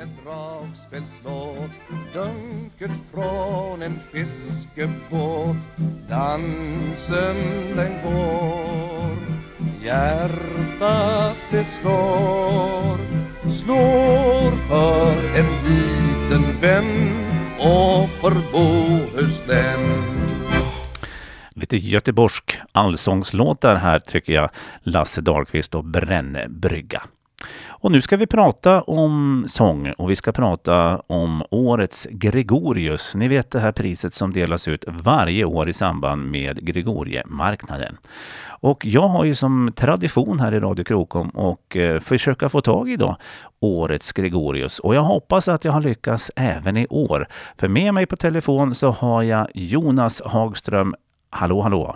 med dragspelslåt, dunket från en fiskebåt. Dansen den går, hjärtat det slår för en liten vän och för Bohuslän. Lite göteborgsk allsångslåtar här tycker jag, Lasse Dahlqvist och Brännebrygga. Och nu ska vi prata om sång och vi ska prata om årets Gregorius. Ni vet det här priset som delas ut varje år i samband med Gregoriemarknaden. Och jag har ju som tradition här i Radio Krokom och försöka få tag i då årets Gregorius. Och jag hoppas att jag har lyckats även i år. För med mig på telefon så har jag Jonas Hagström. Hallå, hallå.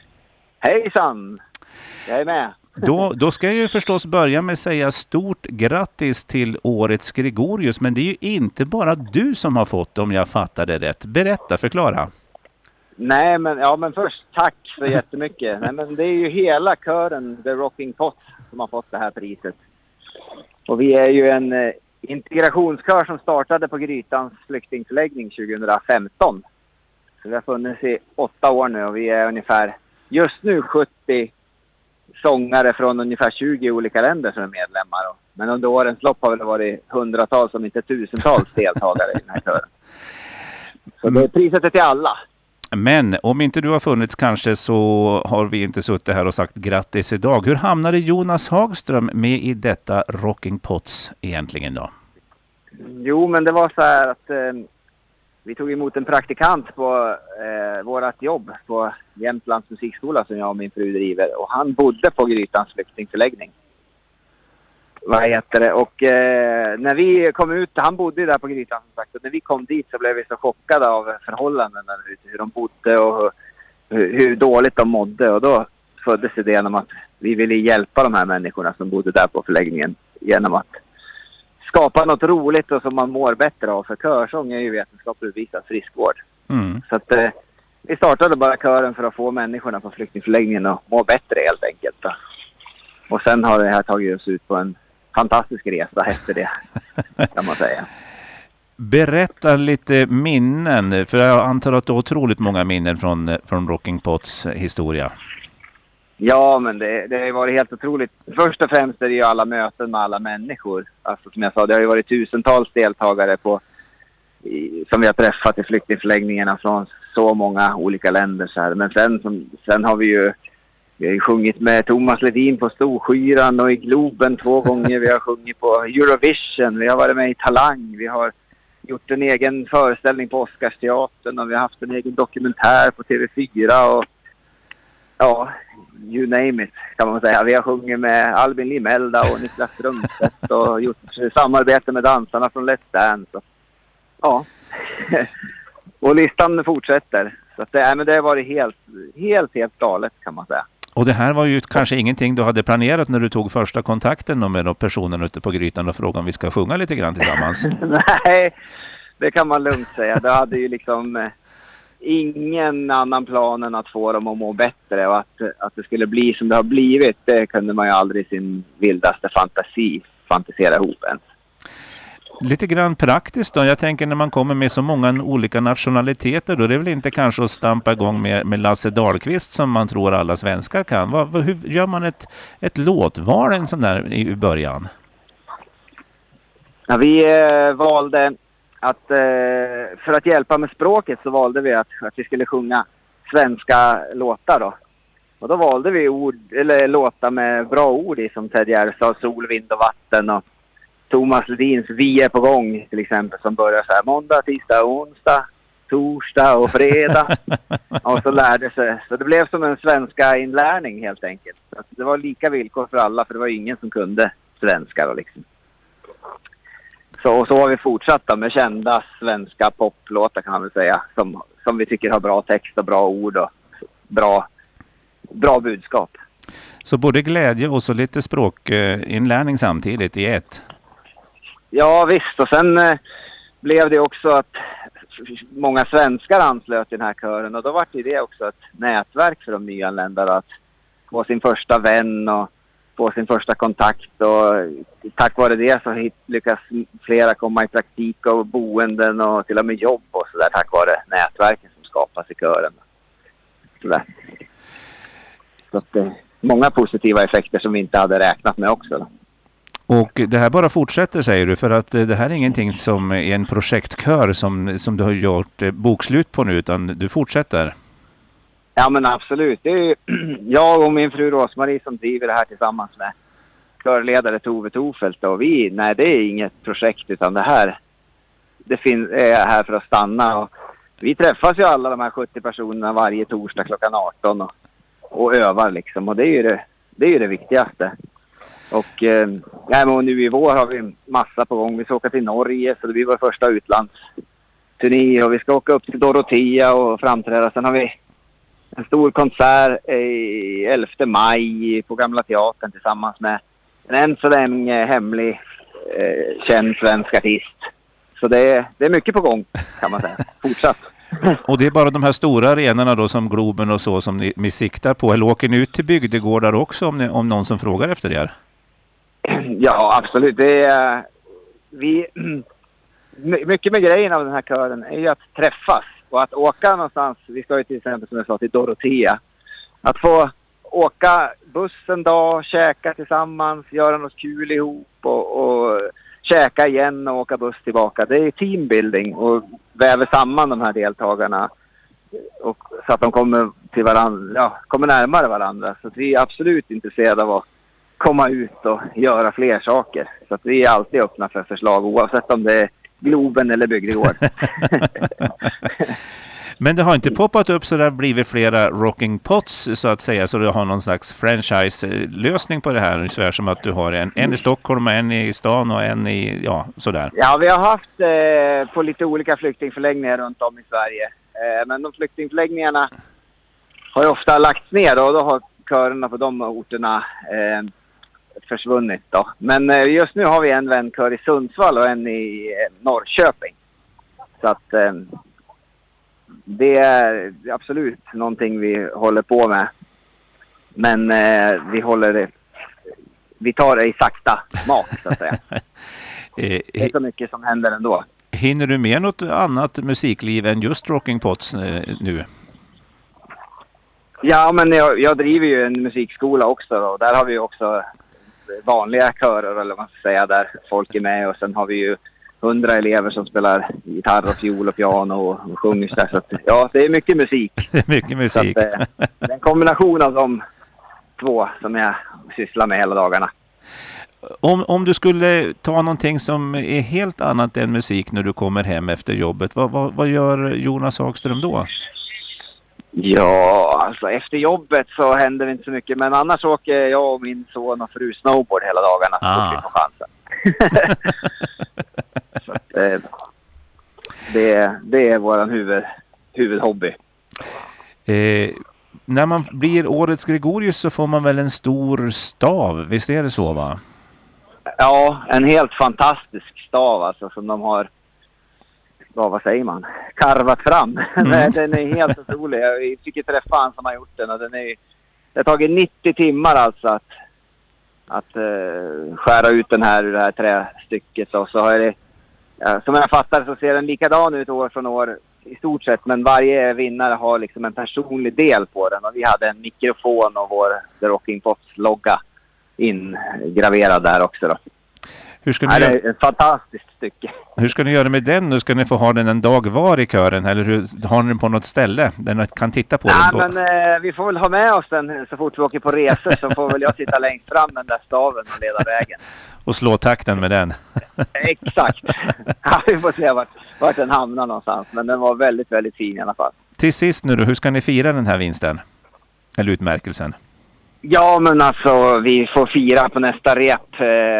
Hejsan, jag är med. Då ska jag ju förstås börja med att säga stort grattis till årets Gregorius. Men det är ju inte bara du som har fått, om jag fattar det rätt. Berätta, förklara. Nej, men först tack så jättemycket. Nej, men det är ju hela kören, The Rocking Pots, som har fått det här priset. Och vi är ju en integrationskör som startade på Grytans flyktingförläggning 2015. Så vi har funnits i 8 år nu och vi är ungefär just nu 70 sångare från ungefär 20 olika länder som är medlemmar. Men under årens lopp har det varit hundratals om inte tusentals deltagare i den här kören. Så det är priset är till alla. Men om inte du har funnits kanske så har vi inte suttit här och sagt grattis idag. Hur hamnade Jonas Hagström med i detta Rocking Pots egentligen då? Jo, men det var så här att vi tog emot en praktikant på vårat jobb på Jämtlands musikskola som jag och min fru driver. Och han bodde på Grytans flyktingförläggning. Vad heter det? Och när vi kom ut, han bodde ju där på Grytan som sagt. Och när vi kom dit så blev vi så chockade av förhållandena, hur de bodde och hur dåligt de mådde. Och då föddes idén om att vi ville hjälpa de här människorna som bodde där på förläggningen genom att skapa något roligt och som man mår bättre av. För körsång är ju vetenskapligt bevisat friskvård. Så att vi startade bara kören för att få människorna på flyktingförläggningen att må bättre helt enkelt. Då. Och sen har det här tagit oss ut på en fantastisk resa efter det, kan man säga. Berätta lite minnen, för jag antar att du har otroligt många minnen från Rocking Pots historia. Ja, men det har varit helt otroligt. Först och främst är det ju alla möten med alla människor. Alltså som jag sa, det har ju varit tusentals deltagare som vi har träffat i flyktingförläggningarna från så många olika länder. Så här. Men sen har vi har ju sjungit med Thomas Ledin på Storskyran och i Globen 2 gånger. Vi har sjungit på Eurovision, vi har varit med i Talang. Vi har gjort en egen föreställning på Oscarsteatern och vi har haft en egen dokumentär på TV4 och ja, you name it kan man säga. Vi har sjungit med Albin Limelda och Niklas Strömstedt och gjort samarbete med dansarna från Let's Dance. Ja, och listan fortsätter. Så att det har varit helt galet kan man säga. Och det här var ju kanske ingenting du hade planerat när du tog första kontakten med personen ute på Grytan och frågade om vi ska sjunga lite grann tillsammans. Nej, det kan man lugnt säga. Det hade ju liksom ingen annan plan än att få dem att må bättre och att det skulle bli som det har blivit. Det kunde man ju aldrig i sin vildaste fantisera ihop ens. Lite grann praktiskt då. Jag tänker när man kommer med så många olika nationaliteter då. Det är väl inte kanske att stampa igång med Lasse Dahlqvist som man tror alla svenskar kan. Hur gör man ett låtval en sån där i början? Ja, vi valde att för att hjälpa med språket så valde vi att vi skulle sjunga svenska låtar då. Och då valde vi låtar med bra ord i som Ted Gärdestad, Sol, vind och vatten och Thomas Ledins Vi är på gång till exempel som börjar så här måndag, tisdag, onsdag, torsdag och fredag. Och så lärde sig. Så det blev som en svenska inlärning helt enkelt. Så det var lika villkor för alla för det var ingen som kunde svenska då liksom. Så har vi fortsatt då, med kända svenska poplåtar kan man väl säga. Som vi tycker har bra text och bra ord och bra budskap. Så både glädje och så lite språkinlärning samtidigt i ett? Ja visst, och sen blev det också att många svenskar anslöt till den här kören och då var det också ett nätverk för de nyanlända att få sin första vän och få sin första kontakt, och tack vare det så lyckas flera komma i praktik och boenden och till och med jobb och sådär, tack vare nätverken som skapas i kören. Så att det är många positiva effekter som vi inte hade räknat med också då. Och det här bara fortsätter, säger du, för att det här är ingenting som är en projektkör som du har gjort bokslut på nu, utan du fortsätter? Ja, men absolut. Det är ju jag och min fru Rosmarie som driver det här tillsammans med körledare Tove Tofelt, och nej, det är inget projekt, utan det är här för att stanna, och vi träffas ju alla de här 70 personerna varje torsdag klockan 18 och övar liksom, och det är ju det viktigaste. Och nu i vår har vi massa på gång. Vi ska åka till Norge, så det blir vår första utlandsturné, och vi ska åka upp till Dorotea och framträda. Sen har vi en stor konsert i 11 maj på Gamla Teatern tillsammans med en än så länge hemlig känd svensk artist. Så det är mycket på gång, kan man säga. Fortsatt. Och det är bara de här stora arenorna då, som Globen och så, som ni siktar på? Eller åker ni ut till bygdegårdar också om någon som frågar efter det? Ja, absolut. Det är, mycket med grejen av den här kören är ju att träffas och att åka någonstans. Vi ska ju till exempel, som jag sa, till Dorotea. Att få åka buss en dag, käka tillsammans, göra något kul ihop och käka igen och åka buss tillbaka. Det är teambuilding och väver samman de här deltagarna, och så att de kommer till varandra, kommer närmare varandra. Så att vi är absolut intresserade av att komma ut och göra fler saker. Så att vi är alltid öppna för förslag, oavsett om det är Globen eller bygdegård. Men det har inte poppat upp så det har blivit flera Rocking Pots, så att säga, så du har någon slags franchise-lösning på det här, ungefär som att du har en i Stockholm, en i stan och en i, sådär. Ja, vi har haft på lite olika flyktingförläggningar runt om i Sverige. Men de flyktingförläggningarna har ju ofta lagts ner, och då har körerna på de orterna försvunnit då. Men just nu har vi en vänkör i Sundsvall och en i Norrköping. Så att det är absolut någonting vi håller på med. Men vi tar det i sakta mak, så att säga. Det är så mycket som händer ändå. Hinner du med något annat musikliv än just Rocking Pots nu? Ja, men jag driver ju en musikskola också då. Där har vi också vanliga körer, eller vad man ska säga, där folk är med, och sen har vi ju 100 elever som spelar gitarr och fiol och piano och sjunger där. Så att, ja, det är mycket musik. Det är mycket musik. Så att, det är en kombination av de två som jag sysslar med hela dagarna. Om du skulle ta någonting som är helt annat än musik när du kommer hem efter jobbet, vad gör Jonas Hagström då? Ja, alltså efter jobbet så händer det inte så mycket, men annars åker jag och min son och fru snowboard hela dagarna så fort vi får chansen. Så att, det är våran huvudhobby. När man blir årets Gregorius så får man väl en stor stav, visst är det så, va? Ja, en helt fantastisk stav alltså, som de har, vad säger man, karvat fram. Den är helt otrolig. Jag fick träffa han som har gjort den, och det har tagit 90 timmar alltså att skära ut den här ur det här trästycket, och så har det, som jag fattar så ser den likadan ut år från år i stort sett, men varje vinnare har liksom en personlig del på den, och vi hade en mikrofon och vår The Rocking Pots-logga ingraverad där också då. Hur ska ni det är ett fantastiskt stycke. Hur ska ni göra med den nu? Ska ni få ha den en dag var i kören, eller har ni den på något ställe där ni kan titta på den? Men vi får väl ha med oss den så fort vi åker på resor, så får väl jag sitta längst fram den där staven och leda vägen. Och slå takten med den. Exakt. Ja, vi får se vart den hamnar någonstans, men den var väldigt, väldigt fin i alla fall. Till sist nu då, hur ska ni fira den här vinsten? Eller utmärkelsen? Ja, men alltså vi får fira på nästa rep.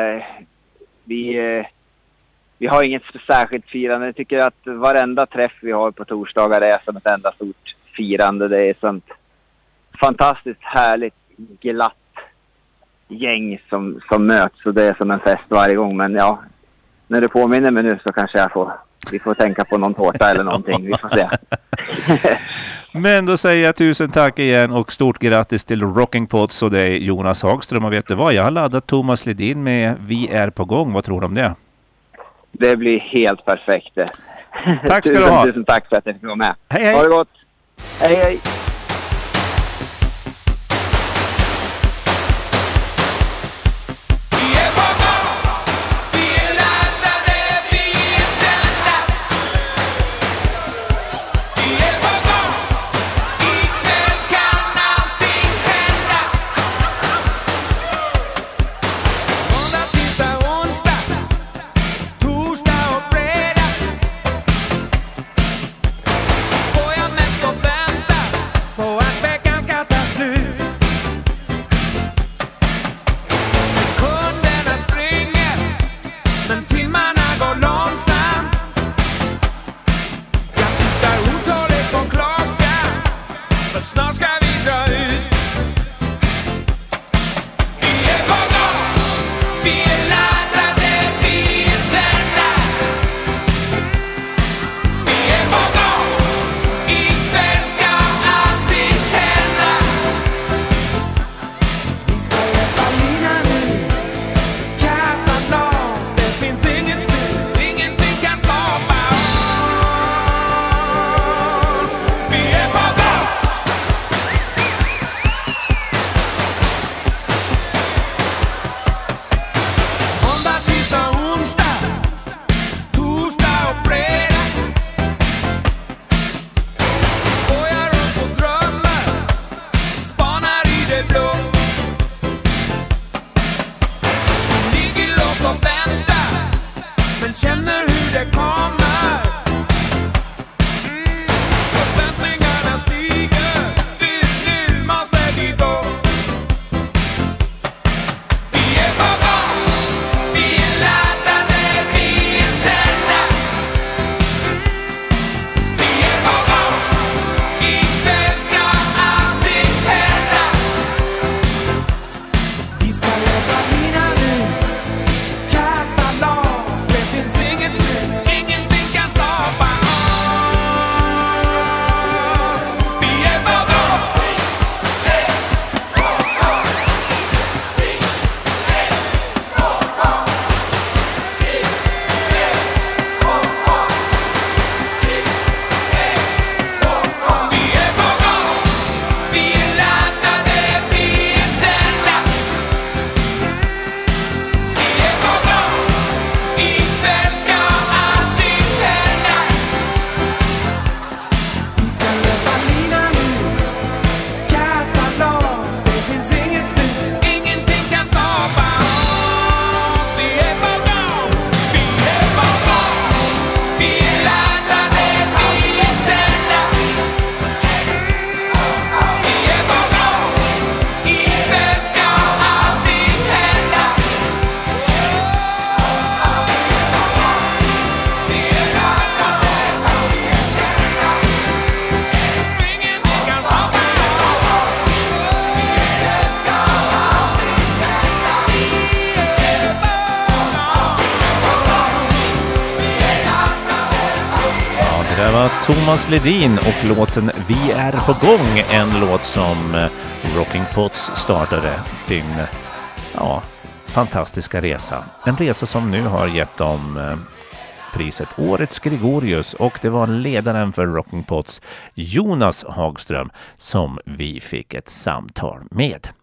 Vi har inget särskilt firande. Jag tycker att varenda träff vi har på torsdagar är som ett enda stort firande. Det är sånt fantastiskt härligt, glatt gäng som möts, och det är som en fest varje gång. Men ja, när du påminner mig nu så kanske vi får tänka på någon tårta eller någonting. Vi får se. Men då säger jag tusen tack igen och stort grattis till Rocking Pots och dig Jonas Hagström. Och vet du vad, jag har laddat Thomas Ledin med Vi är på gång. Vad tror du om det? Det blir helt perfekt. Tack ska du ha. Tusen tack för att jag fick vara med. Hej, hej. Ha det gott. Hej, hej. Det var Thomas Ledin och låten Vi är på gång, en låt som Rocking Pots startade sin fantastiska resa. En resa som nu har gett dem priset Årets Gregorius, och det var ledaren för Rocking Pots, Jonas Hagström, som vi fick ett samtal med.